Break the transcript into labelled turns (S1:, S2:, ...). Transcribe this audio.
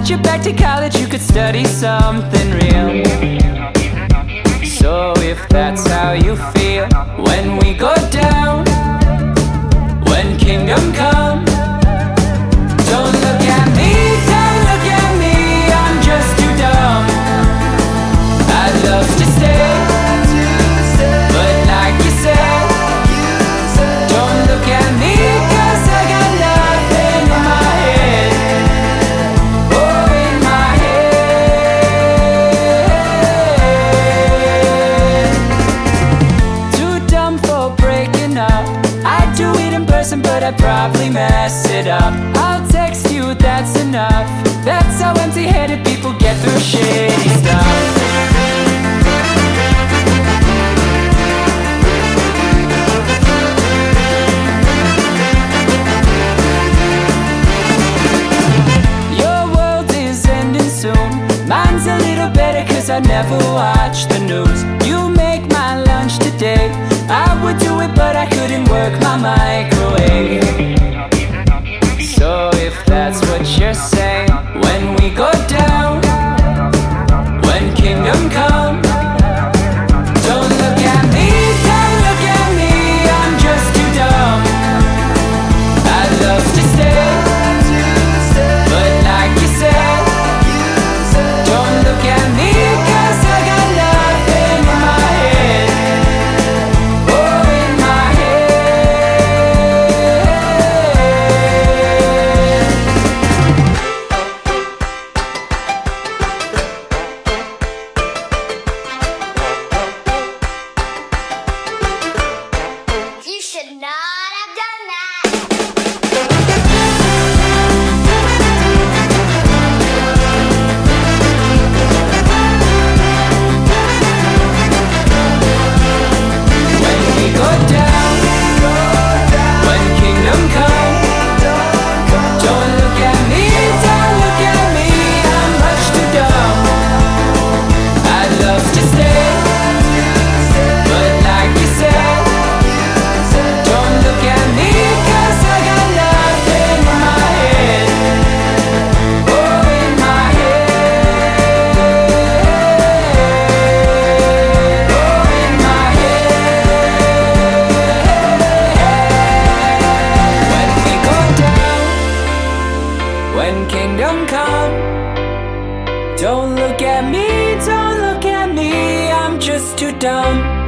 S1: sent you back to college, you could study something real. So if that's how you feel, when we go down, when kingdom come, don't look at me, don't look at me, I'm just too dumb. I'd love to stay, but like you said, don't look at me, 'cause I got nothing in my head. Oh, in my head. Too dumb for breaking up. I'd do it in person, but I'd probably mess it up. I'll text you, that's enough. That's how empty-headed people get through shitty stuff. Mine's a little better 'cause I never watch the news. You make my lunch today. I would do it but I couldn't work my microwave. So if that's what you're saying, when we go down, when kingdom come, don't look at me, don't look at me, I'm just too dumb. I'd love to stay, but like you said, don't look at me, 'cause I got nothing in my head. Oh, in my
S2: head. You should not have done that.
S1: go down, when kingdom come, don't look at me, don't look at me, I'm much too dumb. I'd love to stay, but like you said, don't look at me, 'cause I got nothing in my head. Oh, in my head. Oh, in my head. When kingdom come, don't look at me, don't look at me, I'm just too dumb.